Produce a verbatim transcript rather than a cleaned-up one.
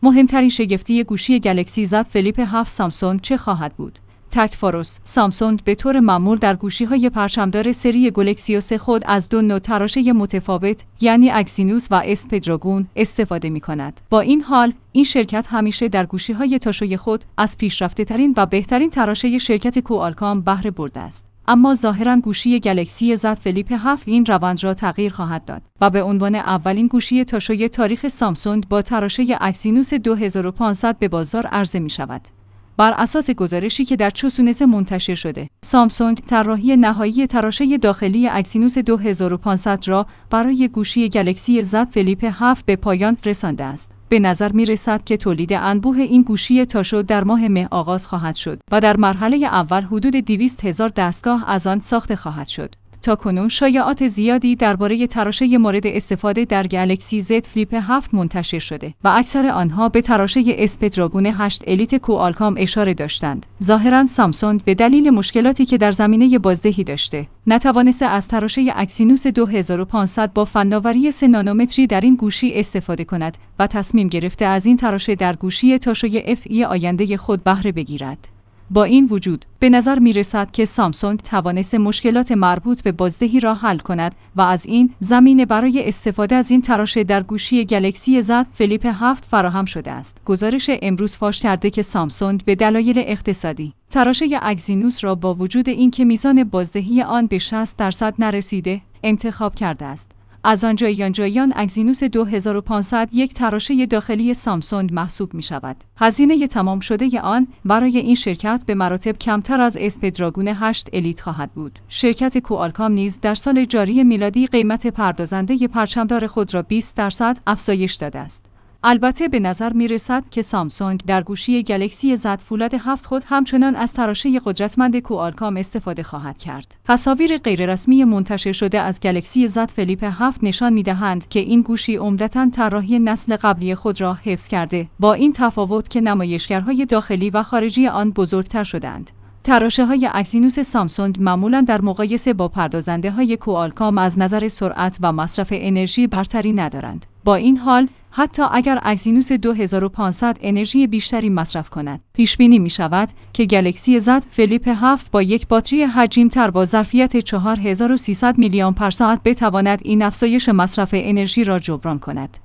مهمترین شگفتی گوشی گلکسی زد فلیپ هفت سامسونگ چه خواهد بود؟ تک فاروس سامسونگ به طور معمول در گوشی‌های پرچمدار سری گلکسی اس خود از دو نوع تراشه متفاوت یعنی اکسینوس و اسپدراگون استفاده می‌کند. با این حال این شرکت همیشه در گوشی‌های تاشوی خود از پیشرفته‌ترین و بهترین تراشه شرکت کوالکام بهره برده است. اما ظاهراً گوشی گلکسی زد فلیپ هفت این روند را تغییر خواهد داد و به عنوان اولین گوشی تاشوی تاریخ سامسونگ با تراشه اکسینوس دو هزار و پانصد به بازار عرضه می‌شود. بر اساس گزارشی که در چوسونس منتشر شده، سامسونگ طراحی نهایی تراشه داخلی اکسینوس دو هزار و پانصد را برای گوشی گلکسی زد فلیپ هفت به پایان رسانده است. به نظر می رسد که تولید انبوه این گوشی تاشو در ماه مه آغاز خواهد شد و در مرحله اول حدود دویست هزار دستگاه از آن ساخته خواهد شد. تاکنون شایعات زیادی درباره تراشه مورد استفاده در گلکسی زد فلیپ هفت منتشر شده و اکثر آنها به تراشه اسپدراگون هشت الیت کوالکام اشاره داشتند. ظاهراً سامسونگ به دلیل مشکلاتی که در زمینه بازدهی داشته، نتوانسته از تراشه اکسینوس دو هزار و پانصد با فناوری سه نانومتری در این گوشی استفاده کند و تصمیم گرفته از این تراشه در گوشی تاشوی اف ای آینده خود بهره بگیرد. با این وجود به نظر می رسد که سامسونگ توانسته مشکلات مربوط به بازدهی را حل کند و از این زمینه برای استفاده از این تراشه در گوشی گلکسی زد فلیپ هفت فراهم شده است. گزارش امروز فاش کرده که سامسونگ به دلایل اقتصادی تراشه اکسینوس را با وجود اینکه میزان بازدهی آن به شصت درصد نرسیده انتخاب کرده است. از آنجایان جایان اکسینوس دو هزار و پانصد یک تراشه داخلی سامسونگ محسوب می شود. هزینه تمام شده آن برای این شرکت به مراتب کمتر از اسپدراگون هشت الیت خواهد بود. شرکت کوالکام نیز در سال جاری میلادی قیمت پردازنده پرچمدار خود را بیست درصد افزایش داده است. البته به نظر می رسد که سامسونگ در گوشی گلکسی زد فولاد هفت خود همچنان از تراشه قدرتمند کوالکام استفاده خواهد کرد. تصاویر غیررسمی منتشر شده از گلکسی زد فلیپ هفت نشان می دهند که این گوشی عمدتاً طراحی نسل قبلی خود را حفظ کرده، با این تفاوت که نمایشگرهای داخلی و خارجی آن بزرگتر شدند. تراشه های اکسینوس سامسونگ معمولاً در مقایسه با پردازنده های کوالکام از نظر سرعت و مصرف انرژی برتری ندارند. با این حال حتی اگر اکسینوس دو هزار و پانصد انرژی بیشتری مصرف کند، پیش بینی می شود که گلکسی زد فلیپ هفت با یک باتری حجیم‌تر با ظرفیت چهار هزار و سیصد میلی آمپر ساعت بتواند این افزایش مصرف انرژی را جبران کند.